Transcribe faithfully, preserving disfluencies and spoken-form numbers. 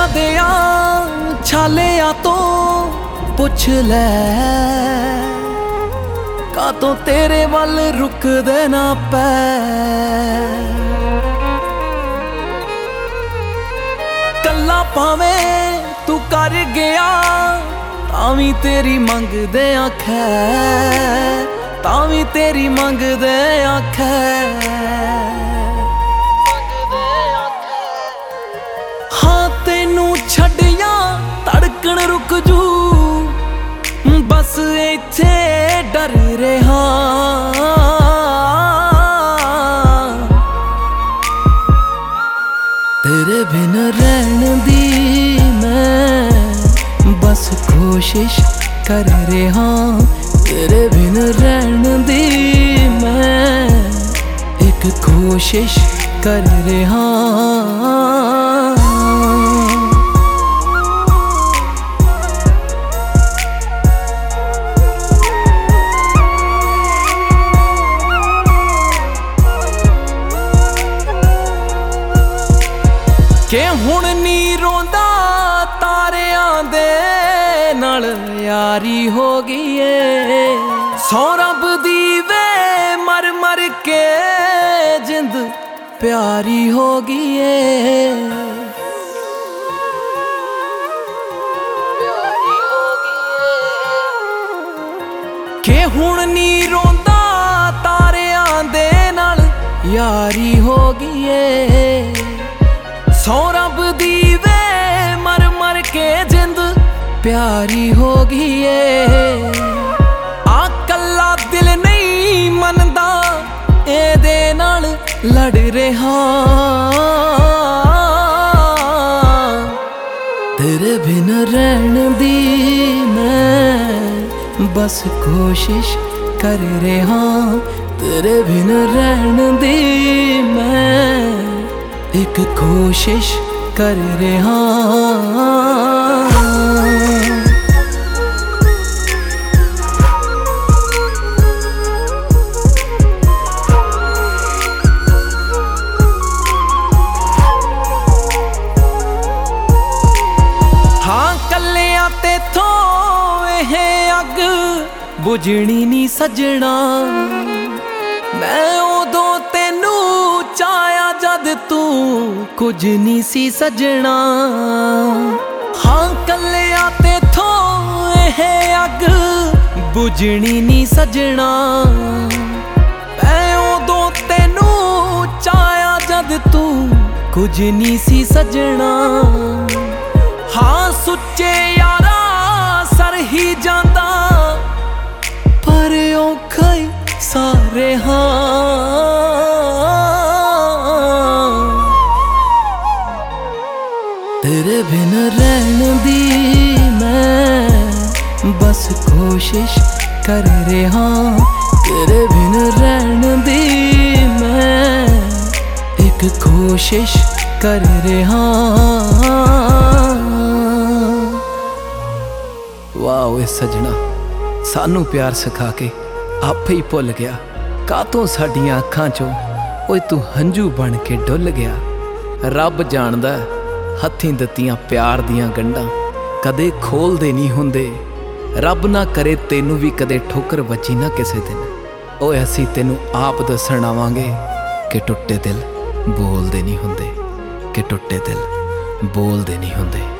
ਫੁੱਲਾਂ ਦਿਆਂ ਛਾਲਿਆਂ ਤੋਂ ਪੁੱਛ ਲੈ ਕਾਤੋਂ ਤੇਰੇ ਵੱਲ ਰੁਕਦੇ ਨਾ ਪੈ। ਕੱਲਾ ਭਾਵੇਂ ਤੂੰ ਕਰ ਗਿਆ ਤਾਂ ਵੀ ਤੇਰੀ ਮੰਗਦੇ ਆਖੈ, ਤਾਂ ਵੀ ਤੇਰੀ ਮੰਗਦੇ ਆਖੈ। ਹਾਂ ਤੈਨੂੰ ਛੱਡਿਆ ਧੜਕਣ ਰੁਕ ਜੂ, ਬਸ ਇੱਥੇ ਡਰ ਰਿਹਾ। ਤੇਰੇ ਬਿਨ ਰਹਿਣ ਦੀ ਮੈਂ ਬਸ ਕੋਸ਼ਿਸ਼ ਕਰ ਰਿਹਾ, ਤੇਰੇ ਬਿਨ ਰਹਿਣ ਦੀ ਮੈਂ ਇੱਕ ਕੋਸ਼ਿਸ਼ ਕਰ ਰਿਹਾ। ਕਿ ਹੁਣ ਨੀ ਰੋਂਦਾ ਤਾਰਿਆਂ ਦੇ ਨਾਲ ਯਾਰੀ ਹੋ ਗਈ ਏ, ਸੌ ਰੱਬ ਦੀ ਵੇ ਮਰ ਮਰ ਕੇ ਜਿੰਦ ਪਿਆਰੀ ਹੋ ਗਈ ਏ। ਕਿ ਹੁਣ ਨੀ ਰੋਂਦਾ ਤਾਰਿਆਂ ਦੇ ਨਾਲ ਯਾਰੀ ਹੋ ਗਈ ਏ, ਸੌ ਰੱਬ ਦੀ ਵੇ ਮਰ ਮਰ ਕੇ ਜਿੰਦ ਪਿਆਰੀ ਹੋ ਗਈ ਏ। ਆ ਕੱਲਾ ਦਿਲ ਨਹੀਂ ਮੰਨਦਾ ਇਹਦੇ ਨਾਲ ਲੜ ਰਿਹਾ। ਤੇਰੇ ਬਿਨ ਰਹਿਣ ਦੀ ਮੈਂ ਬਸ ਕੋਸ਼ਿਸ਼ ਕਰ ਰਿਹਾ, ਤੇਰੇ ਬਿਨ ਰਹਿਣ ਦੀ ਮੈਂ ਇੱਕ ਕੋਸ਼ਿਸ਼ ਕਰ ਰਿਹਾ। ਹਾਂ ਕੱਲਿਆਂ ਤੇਥੋਂ ਇਹ ਅੱਗ ਬੁਝਣੀ ਨੀ ਸਜਣਾ, ਮੈਂ ਉਦੋਂ ਤੈਨੂੰ ਚਾਹਿਆ ਜਦ ਤੂੰ ਕੁਝ ਨੀ ਸੀ ਸਜਣਾ। ਹਾਂ ਕੱਲਿਆਂ ਤੇਥੋਂ ਇਹ ਅੱਗ ਬੁਝਣੀ ਨੀ ਸਜਣਾ, ਮੈਂ ਉਦੋਂ ਤੈਨੂੰ ਚਾਹਿਆ ਜਦ ਤੂੰ ਕੁਝ ਨੀ ਸੀ ਸਜਣਾ। ਹਾਂ ਸੁੱਚੇ ਯਾਰਾ ਸਰ ਹੀ ਜਾਂਦਾ ਪਰ ਔਖਾ ਹੀ ਸਾਰੇ ਹਾਂ। ਤੇਰੇ ਬਿਨ ਰਹਿਣ ਦੀ ਮੈਂ ਬਸ ਕੋਸ਼ਿਸ਼ ਕਰ ਰਿਹਾ, ਤੇਰੇ ਬਿਨ ਰਹਿਣ ਦੀ ਮੈਂ ਇੱਕ ਕੋਸ਼ਿਸ਼ ਕਰ ਰਿਹਾ। ਵਾਹ ਏ ਸਜਣਾ ਸਾਨੂੰ ਪਿਆਰ ਸਿਖਾ ਕੇ ਆਪੇ ਹੀ ਭੁੱਲ ਗਿਆ, ਕਾਤੋਂ ਸਾਡੀਆਂ ਅੱਖਾਂ ਚੋਂ ਓਏ ਤੂੰ ਹੰਝੂ ਬਣ ਕੇ ਡੁੱਲ ਗਿਆ। ਰੱਬ ਜਾਣਦਾ ਹੱਥੀਂ ਦਿੱਤੀਆਂ ਪਿਆਰ ਦੀਆਂ ਗੰਢਾਂ ਕਦੇ ਖੋਲਦੇ ਨਹੀਂ ਹੁੰਦੇ, ਰੱਬ ਨਾ ਕਰੇ ਤੈਨੂੰ ਵੀ ਕਦੇ ਠੋਕਰ ਵੱਜੀ ਨਾ ਕਿਸੇ ਦਿਨ। ਓਏ ਅਸੀਂ ਤੈਨੂੰ ਆਪ ਦੱਸਣ ਆਵਾਂਗੇ ਕਿ ਟੁੱਟੇ ਦਿਲ ਬੋਲਦੇ ਨਹੀਂ ਹੁੰਦੇ, ਕਿ ਟੁੱਟੇ ਦਿਲ ਬੋਲਦੇ ਨਹੀਂ ਹੁੰਦੇ।